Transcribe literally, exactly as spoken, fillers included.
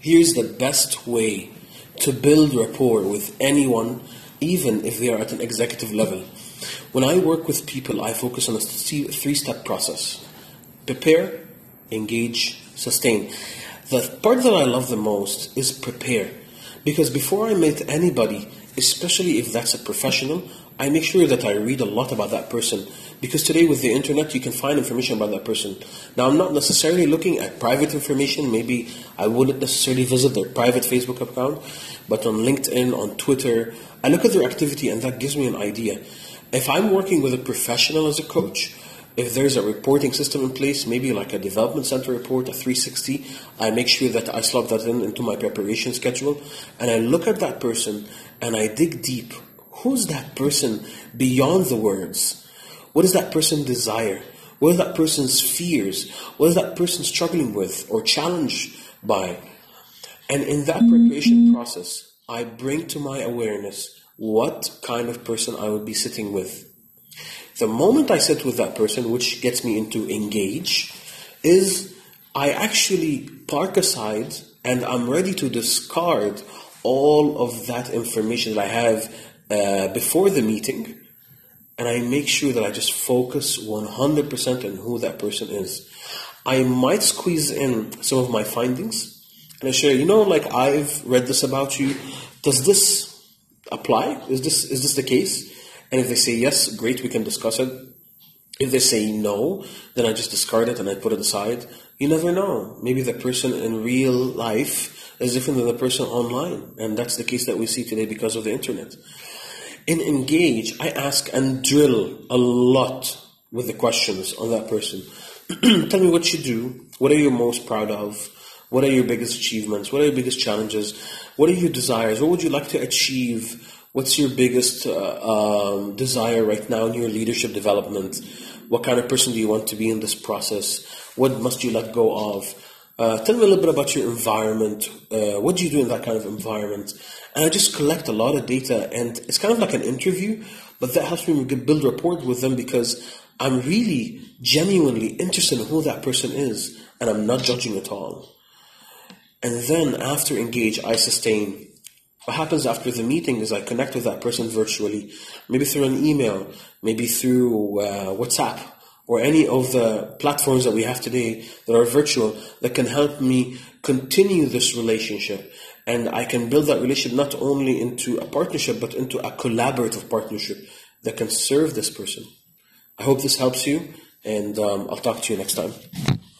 Here's the best way to build rapport with anyone, even if they are at an executive level. When I work with people, I focus on a three-step process. Prepare, engage, sustain. The part that I love the most is prepare. Because before I meet anybody, especially if that's a professional, I make sure that I read a lot about that person. Because today with the internet, you can find information about that person. Now, I'm not necessarily looking at private information. Maybe I wouldn't necessarily visit their private Facebook account. But on LinkedIn, on Twitter, I look at their activity and that gives me an idea. If I'm working with a professional as a coach, if there's a reporting system in place, maybe like a development center report, a three sixty, I make sure that I slot that in into my preparation schedule. And I look at that person and I dig deep. Who's that person beyond the words? What does that person desire? What are that person's fears? What is that person struggling with or challenged by? And in that preparation process, I bring to my awareness what kind of person I would be sitting with. The moment I sit with that person, which gets me into engage, is I actually park aside and I'm ready to discard all of that information that I have uh, before the meeting. And I make sure that I just focus one hundred percent on who that person is. I might squeeze in some of my findings and I share, you know, like I've read this about you. Does this apply? Is this is this the case? And if they say yes, great, we can discuss it. If they say no, then I just discard it and I put it aside. You never know. Maybe the person in real life is different than the person online. And that's the case that we see today because of the internet. In Engage, I ask and drill a lot with the questions on that person. Tell me what you do. What are you most proud of? What are your biggest achievements? What are your biggest challenges? What are your desires? What would you like to achieve? What's your biggest uh, um, desire right now in your leadership development? What kind of person do you want to be in this process? What must you let go of? Uh, tell me a little bit about your environment. Uh, what do you do in that kind of environment? And I just collect a lot of data, and it's kind of like an interview, but that helps me build rapport with them because I'm really genuinely interested in who that person is, and I'm not judging at all. And then after Engage, I sustain. What happens after the meeting is I connect with that person virtually, maybe through an email, maybe through uh, WhatsApp, or any of the platforms that we have today that are virtual that can help me continue this relationship. And I can build that relationship not only into a partnership, but into a collaborative partnership that can serve this person. I hope this helps you, and um, I'll talk to you next time.